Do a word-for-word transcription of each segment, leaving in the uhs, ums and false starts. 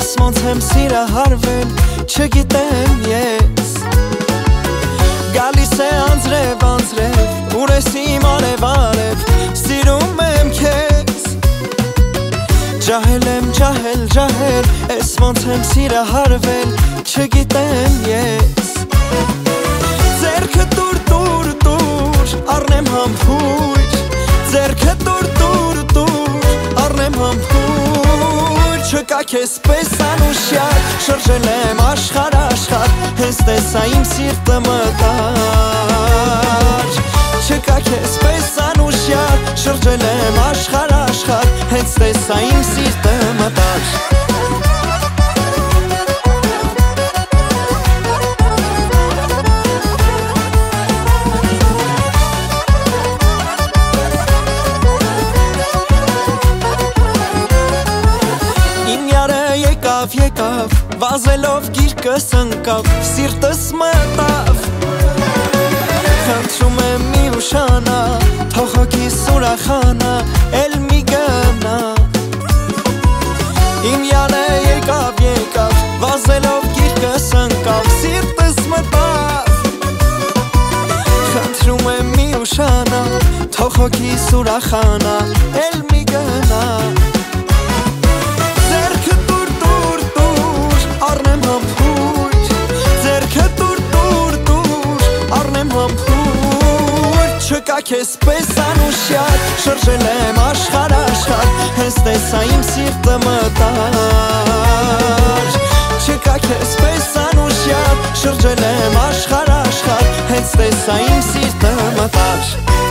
ես ոնց եմ սիրահարվել, չգիտեմ ես Գալիս է անձրև, անձրև, ուր ես իմ արև, արև, սիրում եմ քեզ Ջահել եմ, ջահել, ջահել, ես ոնց եմ սիրահարվել, չգիտեմ ես Ձերքը տուր, տուր, տուր, առնեմ համբույր Ձերքը տուր, տուր, տուր, առնեմ համբույր Չկա քեզ պես անուշյալ, շրջել եմ աշխար, աշխար Հենց տեսա իմ սիրտը մտար Չկա քեզ պես անուշյալ, շրջել եմ աշխար, աշխար Հենց տեսա իմ սիրտը մտար Եկավ, եկավ, վազելով գիրկս ընկավ, սիրտս մտավ Խնդրում եմ մի ուշանա, թող հոգիս ուրախանա, էլ մի գնա Իմ յանը եկավ, եկավ, վազելով գիրկս ընկավ, սիրտս մտավ Խնդրում եմ մի ուշանա, թող հոգիս ուրախանա, էլ մի գնա Առնեմ համբույր, ձերքը տուր, տուր, տուր, առնեմ համբույր Չկա քեզ պես անուշյալ, շրջել եմ աշխար, աշխար Հենց տեսա իմ սիրտը մտար Չկա քեզ պես անուշյալ, շրջել եմ աշխար, աշխար Հենց տեսա իմ սիրտը մտար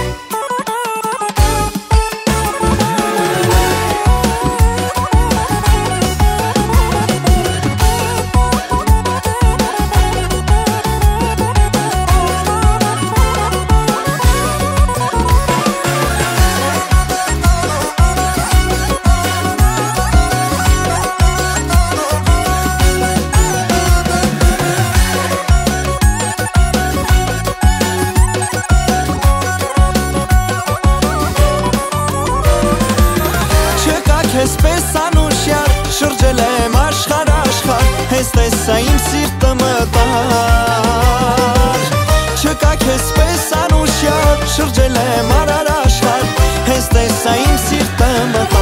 Քեզ պես անուշյալ, շրջել եմ աշխար, աշխար Հենց տեսա իմ սիրտը մտար Չկա քեզ պես անուշյալ, շրջել եմ արար աշխար Հենց տեսա իմ սիրտը մտար